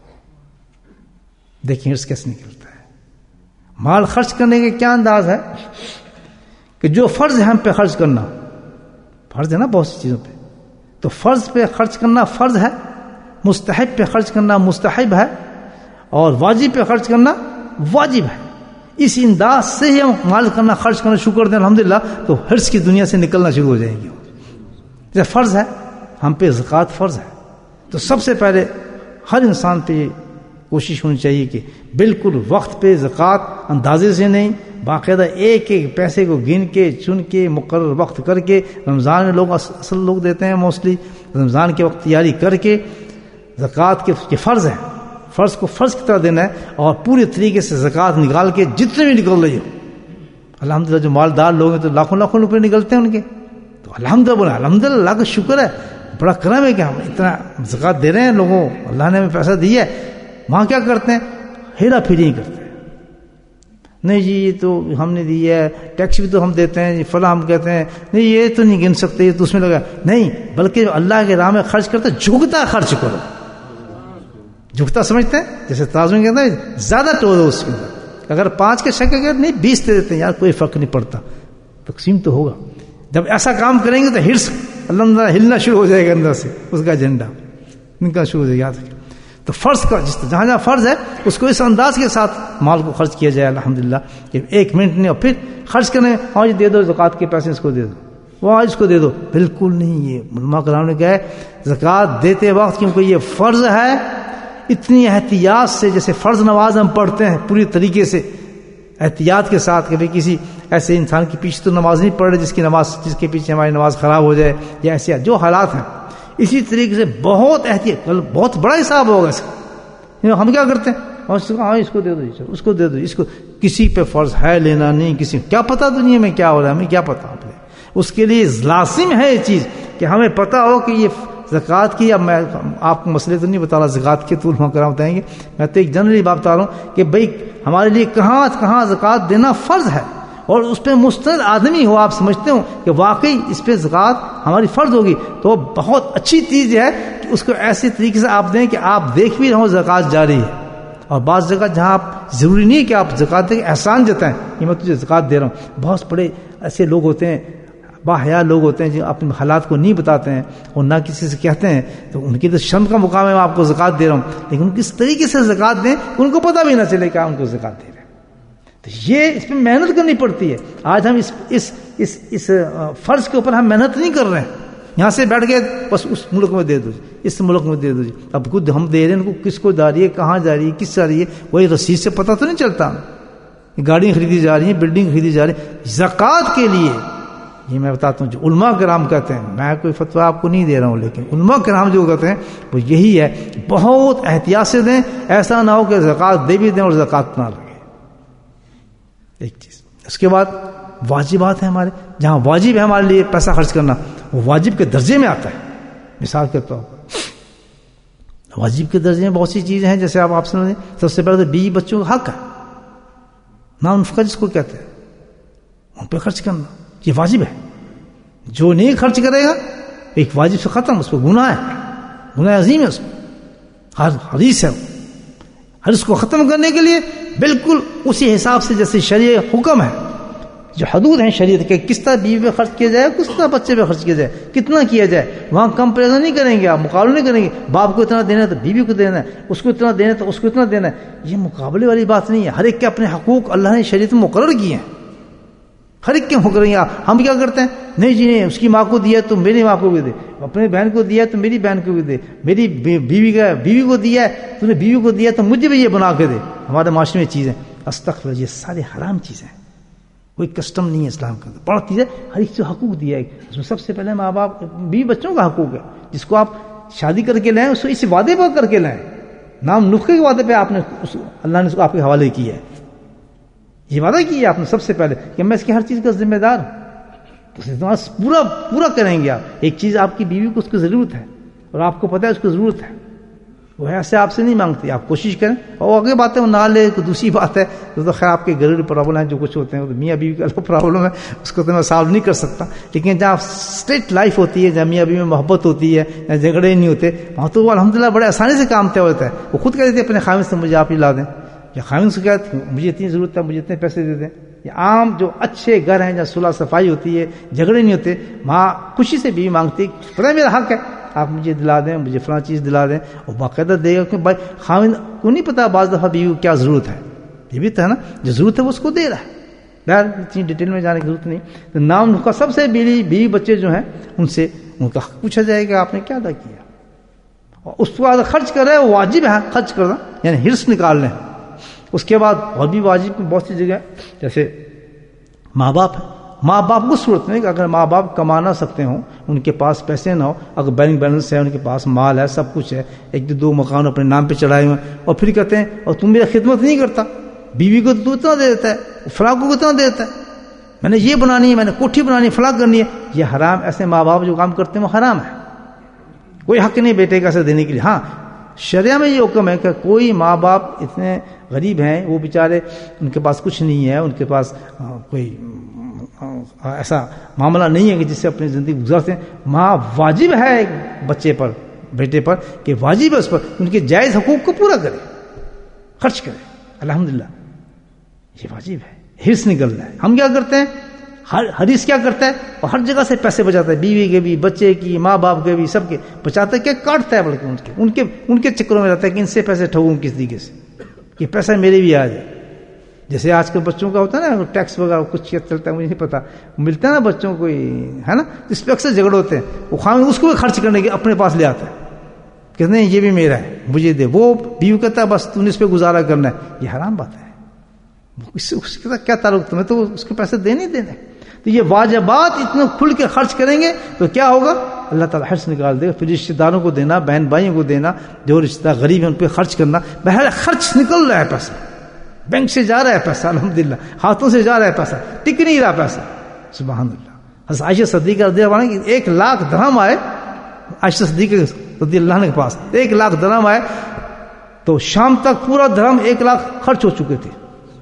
دیکھیں حرص کیسے نکلتا ہے. مال خرچ کرنے کا کیا انداز ہے کہ جو فرض ہے ہم پہ خرچ کرنا, فرض ہے نا بہت سی چیزوں پہ, تو فرض پہ خرچ کرنا فرض ہے, مستحب پہ خرچ کرنا مستحب ہے, اور واجب پہ خرچ کرنا واجب ہے. اس انداز سے ہی ہم مال کرنا خرچ کرنا شروع کر دیں الحمدللہ تو حرص کی دنیا سے نکلنا شروع ہو جائیں گے. جیسے فرض ہے ہم پہ زکوٰۃ فرض ہے تو سب سے پہلے ہر انسان پہ کوشش ہونی چاہیے کہ بالکل وقت پہ زکوٰۃ اندازے سے نہیں، باقاعدہ ایک ایک پیسے کو گن کے چن کے مقرر وقت کر کے، رمضان میں لوگ اصل لوگ دیتے ہیں موسٹلی، رمضان کے وقت تیاری کر کے زکوٰۃ کے فرض ہے، فرض کو فرض کی طرح دینا ہے اور پورے طریقے سے زکوٰۃ نکال کے جتنے بھی نکل رہی ہو. الحمدللہ جو مالدار لوگ ہیں تو لاکھوں لاکھوں روپے نکلتے ہیں ان کے، تو الحمدللہ بولا الحمدللہ اللہ کا شکر ہے، بڑا کرم ہے کہ ہم اتنا زکوٰۃ دے رہے ہیں لوگوں، اللہ نے ہمیں پیسہ دیا ہے. وہاں کیا کرتے ہیں؟ ہیرا پھیری نہیں کرتے ہیں، نہیں جی یہ تو ہم نے دیا ہے، ٹیکس بھی تو ہم دیتے ہیں، فلاں ہم کہتے ہیں نہیں یہ تو نہیں گن سکتے، یہ تو اس میں لگا نہیں، بلکہ اللہ کے راہ میں خرچ کرتے جھکتا خرچ کرو. جھکتا سمجھتے ہیں جیسے ترازو میں کہتے ہیں زیادہ ٹو دو اس کے اندر، اگر پانچ کے شک اگر نہیں بیس دے دیتے ہیں یار کوئی فرق نہیں پڑتا، تقسیم تو ہوگا. جب ایسا کام کریں گے تو ہرس اللہ ہلنا شروع ہو جائے گا اندر سے، اس کا جھنڈا نکلنا شروع ہو جائے گا. یاد رکھیں تو فرض کا جس جہاں جہاں فرض ہے اس کو اس انداز کے ساتھ مال کو خرچ کیا جائے الحمدللہ کہ ایک منٹ نہیں، اور پھر خرچ کرنے ہاں جی دے دو زکوٰۃ کے پیسے اس کو دے دو، وہ اس کو دے دو، بالکل نہیں. یہ علماء کرام نے کہا ہے زکوٰۃ دیتے وقت کیونکہ یہ فرض ہے اتنی احتیاط سے، جیسے فرض نماز ہم پڑھتے ہیں پوری طریقے سے احتیاط کے ساتھ کہ کسی ایسے انسان کے پیچھے تو نماز نہیں پڑھ رہے جس کی نماز جس کے پیچھے ہماری نماز خراب ہو جائے یا ایسے جو حالات ہیں، اسی طریقے سے بہت احتیاط، بہت بڑا حساب ہوگا اس کا. ہم کیا کرتے ہیں ہاں اس کو دے دو اس کو دے دو، اس کو کسی پہ فرض ہے لینا نہیں، کسی کیا پتا دنیا میں کیا ہو رہا ہے، ہمیں کیا پتا. آپ اس کے لیے لازم ہے یہ چیز کہ ہمیں پتا ہو کہ یہ زکوٰۃ کی، اب میں آپ کو مسئلے تو نہیں بتا رہا زکوٰۃ کے، تو علماء کرام بتائیں گے، میں تو ایک جنرلی بات بتا رہا ہوں کہ بھائی ہمارے لیے کہاں کہاں زکوٰۃ دینا فرض ہے اور اس پہ مستند آدمی ہو، آپ سمجھتے ہو کہ واقعی اس پہ زکوٰۃ ہماری فرض ہوگی، تو بہت اچھی چیز ہے کہ اس کو ایسے طریقے سے آپ دیں کہ آپ دیکھ بھی رہو زکوٰۃ جاری ہے. اور بعض جگہ جہاں آپ ضروری نہیں ہے کہ آپ زکوٰۃ دیں، احسان جتائیں کہ میں تجھے زکوٰۃ دے رہا ہوں. بہت بڑے ایسے لوگ ہوتے ہیں، باحیا لوگ ہوتے ہیں جو اپنے حالات کو نہیں بتاتے ہیں اور نہ کسی سے کہتے ہیں، تو ان کی تو شرم کا مقام ہے میں آپ کو زکوٰۃ دے رہا ہوں، لیکن کس طریقے سے زکوٰۃ دیں ان کو پتہ بھی نہ چلے کہ ان کو زکوٰۃ دے رہے ہیں. تو یہ اس پہ محنت کرنی پڑتی ہے. آج ہم اس اس اس اس فرض کے اوپر ہم محنت نہیں کر رہے ہیں، یہاں سے بیٹھ گئے بس اس ملک میں دے دو جی، اس ملک میں دے دو جی. اب خود ہم دے رہے ہیں ان کو، کس کو جا رہی ہے، کہاں جا رہی ہے، کس جا رہی ہے، وہی رسید سے پتہ تو نہیں چلتا. گاڑیاں خریدی جا رہی ہیں، بلڈنگ خریدی جا رہی ہیں زکوٰۃ کے لیے. یہ میں بتاتا ہوں جو علماء کرام کہتے ہیں، میں کوئی فتویٰ آپ کو نہیں دے رہا ہوں، لیکن علماء کرام جو کہتے ہیں وہ یہی ہے، بہت احتیاط سے دیں، ایسا نہ ہو کہ زکوٰۃ دے بھی دیں اور زکوٰۃ نہ لگے. ایک چیز. اس کے بعد واجبات ہیں ہمارے، جہاں واجب ہے ہمارے لیے پیسہ خرچ کرنا، وہ واجب کے درجے میں آتا ہے. مثال کے طور پر واجب کے درجے میں بہت سی چیزیں ہیں، جیسے آپ آپ سمجھیں سب سے پہلے تو بیوی بچوں کا حق ہے، نام نفقہ جس کو کہتے ہیں، ان پہ خرچ کرنا یہ واجب ہے. جو نہیں خرچ کرے گا ایک واجب سے ختم، اس پہ گناہ ہے، گناہ عظیم ہے، اس میں ہر حدیث ہے. ہر اس کو ختم کرنے کے لیے بالکل اسی حساب سے جیسے شریعت حکم ہے، جو حدود ہیں شریعت کے، کس طرح بیوی پہ خرچ کیا جائے، کس طرح بچے پہ خرچ کیا جائے، کتنا کیا جائے، وہاں کمپیریزن نہیں کریں گے، آپ مقابلہ نہیں کریں گے. باپ کو اتنا دینا ہے تو بیوی کو دینا ہے، اس کو اتنا دینا ہے تو اس کو اتنا دینا ہے. یہ مقابلے والی بات نہیں ہے. ہر ایک کے اپنے حقوق اللہ نے شریعت میں مقرر کیے ہیں، ہر ایک کے مقرر ہیں. ہم کیا کرتے ہیں، نہیں جی نہیں، اس کی ماں کو دیا تو میری ماں کو بھی دے، اپنی بہن کو دیا تو میری بہن کو بھی دے، میری بیوی کا بیوی کو دیا ہے تو نے بیوی کو دیا تو مجھے بھی یہ بنا کے دے. ہمارے معاشرے میں چیزیں استغفر، یہ سارے حرام چیزیں، کوئی کسٹم نہیں ہے اسلام کا. بڑا چیز ہے، ہر ایک سے حقوق دیا ہے. اس میں سب سے پہلے ماں باپ بیوی بچوں کا حقوق ہے، جس کو آپ شادی کر کے لائیں اس کو اس وعدے پر کر کے لائیں، نام نفقے کے وعدے پہ آپ نے اللہ نے اس کو آپ کے حوالے کیا ہے. یہ وعدہ کیا آپ نے سب سے پہلے کہ میں اس کی ہر چیز کا ذمہ دار ہوں، تو پورا پورا کریں گے آپ. ایک چیز آپ کی بیوی کو اس کی ضرورت ہے اور آپ کو پتہ ہے اس کو ضرورت ہے، وہ ایسے آپ سے نہیں مانگتی، آپ کوشش کریں. اور آگے باتیں وہ نہ لے، دوسری بات ہے تو خیر آپ کے گھریلو پرابلم ہیں جو کچھ ہوتے ہیں، میاں بیوی کا الگ پرابلم ہے، اس کو تو میں سالو نہیں کر سکتا. لیکن جہاں اسٹریٹ لائف ہوتی ہے، جہاں میاں بیوی میں محبت ہوتی ہے، جہاں جھگڑے نہیں ہوتے، وہاں تو وہ الحمدللہ بڑے آسانی سے کام طے ہوتا ہے. وہ خود کہتے ہیں اپنے خاوند سے مجھے آپ ہی لا دیں، یا خاوند سے کہتے مجھے اتنی ضرورت ہے مجھے اتنے پیسے دے دیں. یہ عام جو اچھے گھر ہیں جہاں صلح صفائی ہوتی ہے، جھگڑے نہیں ہوتے، وہاں خوشی سے بیوی مانگتی، پتہ ہے میرا حق ہے، آپ مجھے دلا دیں، مجھے فلاں چیز دلا دیں، اور باقاعدہ دے گا. کہ بھائی خاوند کو نہیں پتا بعض دفعہ بیوی کو کیا ضرورت ہے، یہ بھی تھا نا، جو ضرورت ہے وہ اس کو دے رہا ہے. یار اتنی ڈیٹیل میں جانے کی ضرورت نہیں. تو نام کا سب سے بیوی بیوی بچے جو ہیں ان سے ان کا حق پوچھا جائے گا آپ نے کیا ادا کیا، اور اس کو خرچ کر رہے وہ واجب ہے خرچ کرنا، یعنی ہرس نکال لیں. اس کے بعد اور بھی واجب بہت سی جگہ جیسے ماں باپ ہے. ماں باپ کو صورت میں کہ اگر ماں باپ کما نہ سکتے ہوں، ان کے پاس پیسے نہ ہو، اگر بینک بیلنس ہے، ان کے پاس مال ہے، سب کچھ ہے، ایک دو مکان اپنے نام پہ چڑھائے ہوئے، اور پھر کہتے ہیں اور تم میری خدمت نہیں کرتا، بیوی کو تو اتنا دے دیتا ہے، فلاں کو اتنا دے دیتا ہے، میں نے یہ بنانی ہے، میں نے کوٹھی بنانی ہے، فلاں کرنی ہے. یہ حرام. ایسے ماں باپ جو کام کرتے ہیں وہ حرام ہے. کوئی حق نہیں بیٹے کا ایسے دینے کے لیے. ہاں شریعہ میں یہ حکم ہے کہ کوئی ماں باپ اتنے غریب ہیں، وہ بیچارے ان کے پاس کچھ نہیں ہے، ان کے پاس کوئی ایسا معاملہ نہیں ہے کہ جس سے اپنی زندگی گزارتے ہیں. ماں واجب ہے ایک بچے پر، بیٹے پر، کہ واجب ہے اس پر ان کے جائز حقوق کو پورا کرے، خرچ کرے. الحمدللہ یہ واجب ہے. ہرس نکل رہا ہے. ہم کیا کرتے ہیں، ہر حریص کیا کرتا ہے، اور ہر جگہ سے پیسے بچاتا ہے، بیوی کے بھی، بچے کی، ماں باپ کے بھی، سب کے بچاتا ہے، کیا کاٹتا ہے، بلکہ ان کے ان کے ان کے چکروں میں رہتا ہے کہ ان سے پیسے ٹھگوں کس طریقے سے، یہ پیسہ میرے بھی آ جائے. جیسے آج کل بچوں کا ہوتا ہے نا ٹیکس وغیرہ کچھ چلتا ہے، مجھے نہیں پتا، ملتا ہے نا بچوں کو، ہے نا، اس پہ اکثر جھگڑے ہوتے ہیں. وہ خواہ اس کو بھی خرچ کرنے کے اپنے پاس لے آتا ہے، کہتے ہیں یہ بھی میرا ہے مجھے دے. وہ بیوی کہتا ہے بس تو نے اس پہ گزارا کرنا ہے. یہ حرام بات ہے. اس سے اس کے ساتھ کیا تعلق، تمہیں تو اس کے پیسے دینے دینے. تو یہ واجبات اتنے کھل کے خرچ کریں گے تو کیا ہوگا، اللہ تعالیٰ حرص نکال دے گا. پھر رشتے داروں کو دینا، بہن بھائیوں کو دینا، جو رشتہ دار غریب ہیں ان پہ خرچ کرنا. بہرحال خرچ نکل رہا ہے پیسہ، بینک سے جا رہا ہے پیسہ، الحمدللہ ہاتھوں سے جا رہا ہے پیسہ، ٹک نہیں رہا پیسہ. سبحان اللہ. حضرت عائشہ صدیقہ رضی اللہ عنہ کہ ایک لاکھ درہم آئے عائشہ صدیقہ رضی اللہ عنہ کے پاس، ایک لاکھ درہم آئے تو شام تک پورا درہم ایک لاکھ خرچ ہو چکے تھے.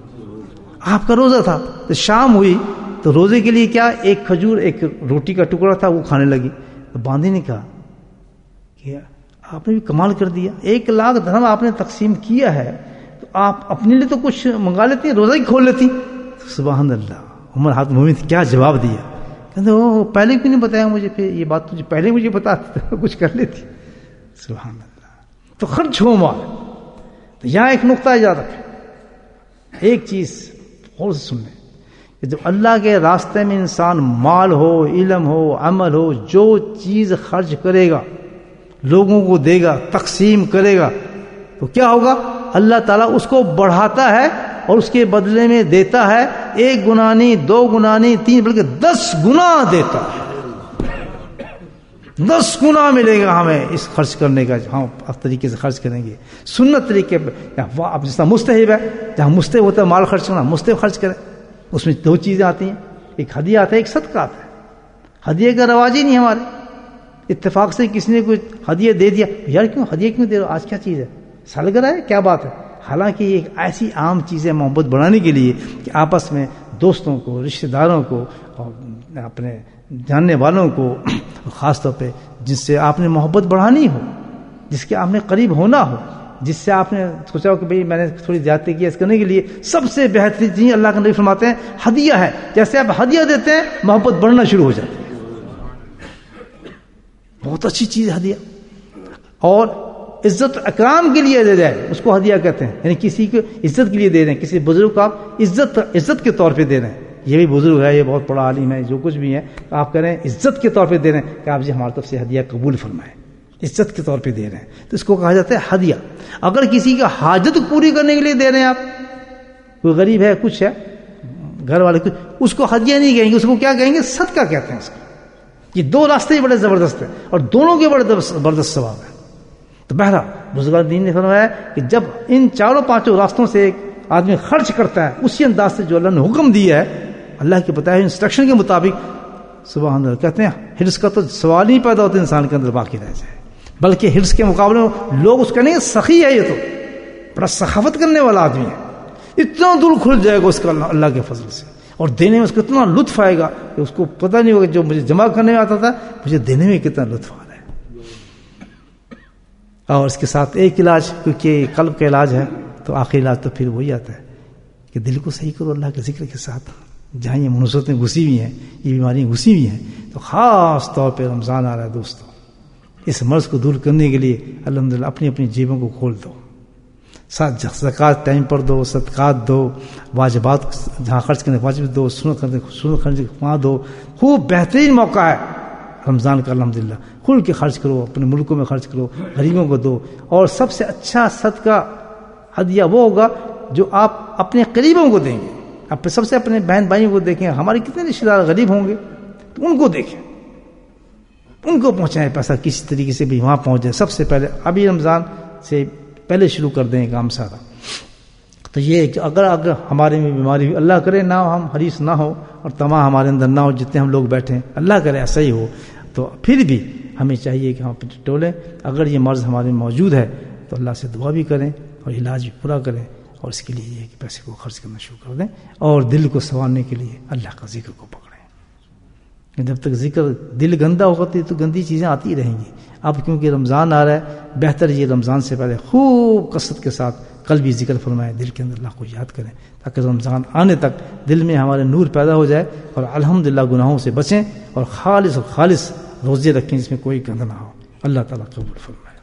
آپ کا روزہ تھا تو شام ہوئی تو روزے کے لیے کیا، ایک کھجور ایک روٹی کا ٹکڑا تھا وہ کھانے لگی. تو باندھی نے کہا کہ آپ نے بھی کمال کر دیا، ایک لاکھ درہم آپ نے تقسیم کیا ہے تو آپ اپنے لیے تو کچھ منگا لیتی، روزہ ہی کھول لیتی. سبحان اللہ. عمر ہاتھ مومن نے کیا جواب دیا، کہتے وہ پہلے کیوں نہیں بتایا مجھے، پھر یہ بات تجھے پہلے مجھے بتاتی تو کچھ کر لیتی. سبحان اللہ. تو خرچ ہو مال. تو یہاں ایک نقطہ یاد رکھیں، ایک چیز اور سن لیں کہ جب اللہ کے راستے میں انسان مال ہو، علم ہو، عمل ہو، جو چیز خرچ کرے گا، لوگوں کو دے گا، تقسیم کرے گا، تو کیا ہوگا، اللہ تعالیٰ اس کو بڑھاتا ہے اور اس کے بدلے میں دیتا ہے ایک گنا نہیں، دو گنا نہیں، تین بلکہ دس گنا دیتا ہے. دس گنا ملے گا ہمیں اس خرچ کرنے کا. ہم اس طریقے سے خرچ کریں گے سنت طریقے پہ. اب جس طرح مستحب ہے، جہاں مستحب ہوتا ہے مال خرچ کرنا، مستحب خرچ کریں. اس میں دو چیزیں آتی ہیں، ایک ہدیہ آتا ہے، ایک صدقہ آتا ہے. ہدیے کا رواج ہی نہیں ہمارے. اتفاق سے کسی نے کوئی ہدیہ دے دیا، یار کیوں ہدیہ کیوں دے رہے ہو، آج کیا چیز ہے، سالگرہ ہے، کیا بات ہے. حالانکہ یہ ایک ایسی عام چیز ہے محبت بڑھانے کے لیے کہ آپس میں دوستوں کو، رشتہ داروں کو، اور اپنے جاننے والوں کو، خاص طور پہ جس سے آپ نے محبت بڑھانی ہو، جس کے آپ نے قریب ہونا ہو، جس سے آپ نے سوچا ہو کہ بھئی میں نے تھوڑی زیادتی کی اس کرنے کے لیے، سب سے بہترین چیز اللہ کے نبی فرماتے ہیں ہدیہ ہے. جیسے آپ ہدیہ دیتے ہیں محبت بڑھنا شروع ہو جاتی ہے. بہت اچھی چیز ہے ہدیہ. اور عزت اکرام کے لیے دے جائے اس کو ہدیہ کہتے ہیں، یعنی کسی کو عزت کے لیے دے رہے ہیں، کسی بزرگ کو آپ عزت عزت کے طور پہ دے رہے ہیں. یہ بھی بزرگ ہے، یہ بہت بڑا عالم ہے، جو کچھ بھی ہے آپ کہہ رہے ہیں عزت کے طور پہ دے رہے ہیں کہ آپ جی ہماری طرف سے ہدیہ قبول فرمائیں، عزت کے طور پہ دے رہے ہیں، تو اس کو کہا جاتا ہے ہدیہ. اگر کسی کا حاجت پوری کرنے کے لیے دے رہے ہیں، آپ کوئی غریب ہے، کچھ ہے، گھر والے کچھ، اس کو ہدیہ نہیں کہیں گے، اس کو کیا کہیں گے، صدقہ کہتے ہیں اس کو. یہ دو راستے بڑے زبردست ہیں اور دونوں کے بڑے زبردست ثواب ہیں. تو بہرحال بزرگان دین نے فرمایا کہ جب ان چاروں پانچوں راستوں سے ایک آدمی خرچ کرتا ہے اسی انداز سے جو اللہ نے حکم دیا ہے، اللہ کے بتائے ہوئے انسٹرکشن کے مطابق، سبحان اللہ، کہتے ہیں حرص کا تو سوال ہی پیدا ہوتا ہے انسان کے اندر باقی رہ جائے. بلکہ حرص کے مقابلے میں لوگ اس کا نہیں، سخی ہے، یہ تو بڑا سخاوت کرنے والا آدمی ہے، اتنا دل کھل جائے گا اس کا اللہ کے فضل سے، اور دینے میں اس کو اتنا لطف آئے گا کہ اس کو پتہ نہیں ہوگا جو مجھے جمع کرنے میں آتا تھا مجھے دینے میں کتنا لطف آ رہا ہے. اور اس کے ساتھ ایک علاج، کیونکہ قلب کا علاج ہے تو آخری علاج تو پھر وہی آتا ہے کہ دل کو صحیح کرو اللہ کے ذکر کے ساتھ. جہاں یہ منصوبتیں گھسی ہوئی ہیں، یہ بیماریاں گھسی ہوئی ہیں، تو خاص طور پہ رمضان آ رہا ہے دوستوں، اس مرض کو دور کرنے کے لیے الحمدللہ اپنی اپنی جیبوں کو کھول دو. ساتھ زکوٰۃ ٹائم پر دو، صدقات دو، واجبات جہاں خرچ کرنے واجب دو، سنت کرنے سنت خرچ وہاں دو. خوب بہترین موقع ہے رمضان کا الحمدللہ. کھل کے خرچ کرو، اپنے ملکوں میں خرچ کرو، غریبوں کو دو. اور سب سے اچھا صدقہ ہدیہ وہ ہوگا جو آپ اپنے قریبوں کو دیں گے. آپ سب سے اپنے بہن بھائیوں کو دیکھیں، ہمارے کتنے رشتے دار غریب ہوں گے تو ان کو دیکھیں، ان کو پہنچائیں پیسہ کسی طریقے سے بھی وہاں پہنچ جائے. سب سے پہلے ابھی رمضان سے پہلے شروع کر دیں کام سارا. تو یہ کہ اگر اگر ہمارے میں بیماری ہوئی، اللہ کرے نہ ہو، ہم حریص نہ ہو اور تمام ہمارے اندر نہ ہو، جتنے ہم لوگ بیٹھے ہیں اللہ کرے ایسا ہی ہو، تو پھر بھی ہمیں چاہیے کہ ہم اپنے ٹولیں. اگر یہ مرض ہمارے میں موجود ہے تو اللہ سے دعا بھی کریں اور علاج بھی پورا کریں. اور اس کے لیے یہ کہ پیسے کو خرچ کرنا شروع کر دیں اور دل کو سنوارنے کے لیے اللہ کا ذکر کو پکڑیں. جب تک ذکر دل گندا ہوگا تو گندی چیزیں آتی رہیں گی. اب کیونکہ رمضان آ رہا ہے، بہتر یہ رمضان سے پہلے خوب کثرت کے ساتھ قلبی ذکر فرمائیں، دل کے اندر اللہ کو یاد کریں تاکہ رمضان آنے تک دل میں ہمارے نور پیدا ہو جائے اور الحمدللہ گناہوں سے بچیں اور خالص اور خالص روزے رکھیں جس میں کوئی گند نہ ہو. اللہ تعالیٰ قبول فرمائے.